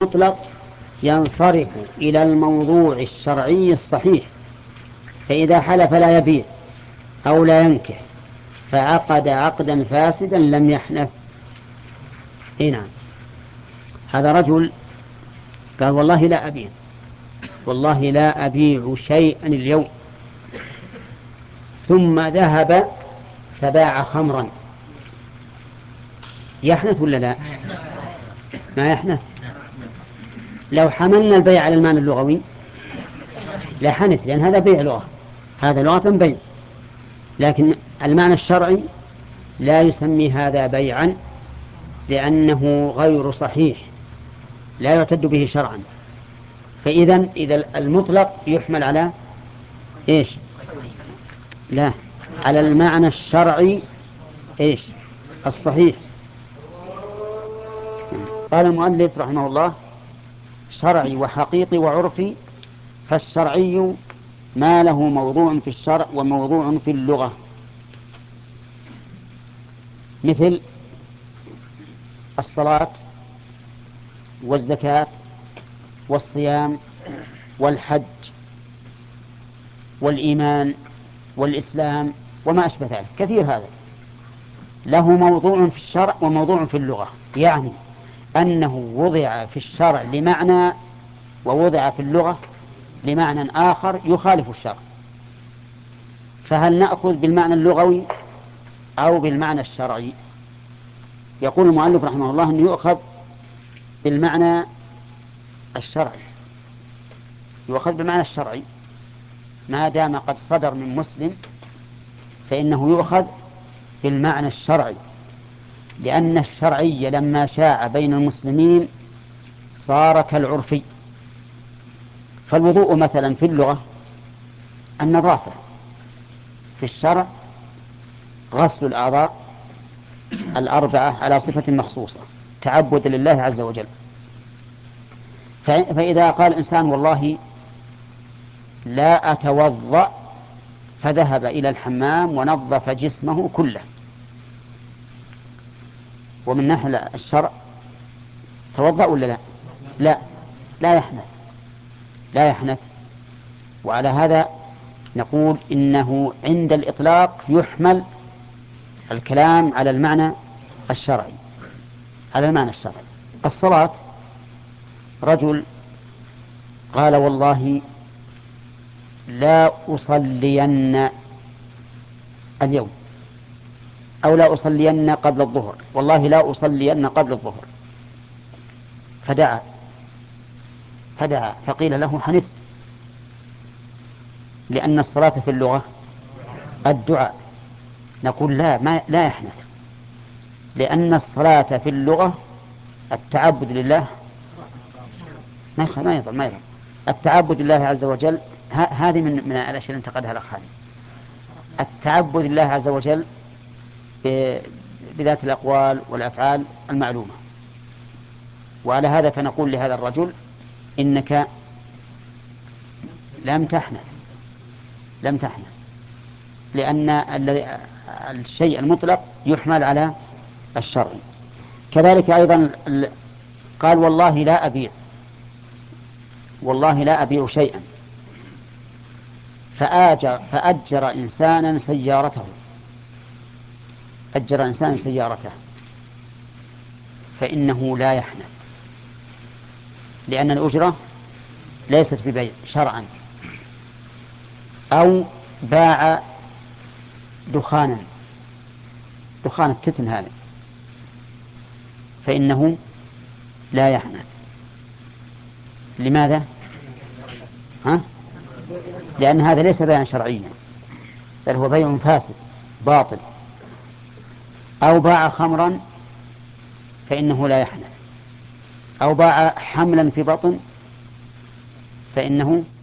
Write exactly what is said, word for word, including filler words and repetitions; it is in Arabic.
المطلق ينصرف إلى الموضوع الشرعي الصحيح، فإذا حلف لا يبيع أو لا ينكح فعقد عقدا فاسدا لم يحنث. هنا هذا رجل قال والله لا أبيع، والله لا أبيع شيئا اليوم، ثم ذهب فباع خمرا، يحنث ولا لا؟ ما يحنث. لو حملنا البيع على المعنى اللغوي لا حنث، لأن هذا بيع لغة، هذا لغة بيع، لكن المعنى الشرعي لا يسمي هذا بيعا لأنه غير صحيح، لا يعتد به شرعا. فإذا إذا المطلق يحمل على إيش؟ لا، على المعنى الشرعي إيش؟ الصحيح. قال المؤلف رحمه الله: شرعي وحقيقي وعرفي. فالشرعي ما له موضوع في الشرع وموضوع في اللغة، مثل الصلاة والزكاة والصيام والحج والإيمان والإسلام وما أشبه ذلك، كثير. هذا له موضوع في الشرع وموضوع في اللغة، يعني أنه وضع في الشرع لمعنى ووضع في اللغة لمعنى آخر يخالف الشرع. فهل نأخذ بالمعنى اللغوي أو بالمعنى الشرعي؟ يقول المؤلف رحمه الله أنه يؤخذ بالمعنى الشرعي، يؤخذ بالمعنى الشرعي ما دام قد صدر من مسلم، فإنه يؤخذ بالمعنى الشرعي، لأن الشرعي لما شاع بين المسلمين صار كالعرفي. فالوضوء مثلا في اللغة النظافة، في الشرع غسل الأعضاء الأربعة على صفة مخصوصة تعبد لله عز وجل. فإذا قال الإنسان والله لا أتوضأ، فذهب إلى الحمام ونظف جسمه كله، ومن ناحية الشرع توضأ ولا لا؟ لا، لا يحنث، لا يحنث. وعلى هذا نقول إنه عند الإطلاق يحمل الكلام على المعنى الشرعي، على المعنى الشرعي. الصلاة، رجل قال والله لا أصلين اليوم، أو لا أصلين قبل الظهر، والله لا أصلين قبل الظهر، فدعا فدعا فقيل له حنثت، لأن الصلاة في اللغة الدعاء. نقول لا، ما لا يحنث، لأن الصلاة في اللغة التعبد لله، ما يخ- ما يضل ما يضل التعبد لله عز وجل. ه- هذه من من الأشياء اللي انتقدها الأخ خالد. التعبد لله عز وجل ب- بذات الأقوال والأفعال المعلومة. وعلى هذا فنقول لهذا الرجل إنك لم تحنث، لم تحنث، لأن الذي- الشيء المطلق يحمل على الشرعي. كذلك أيضا ال- قال والله لا أبيع، والله لا أبيع شيئا، فآجر فأجر إنسانا سيارته، أجر إنسانا سيارته، فإنه لا يحنث، لأن الأجرة ليست ببيع شرعا. أو باع دخانا، دخان التتن هذا، فإنه لا يحنث. لماذا؟ ها؟ لأن هذا ليس بيعا شرعيا، بل هو بيع فاسد باطل. أو باع خمرا فإنه لا يحنث. أو باع حملا في بطن فإنه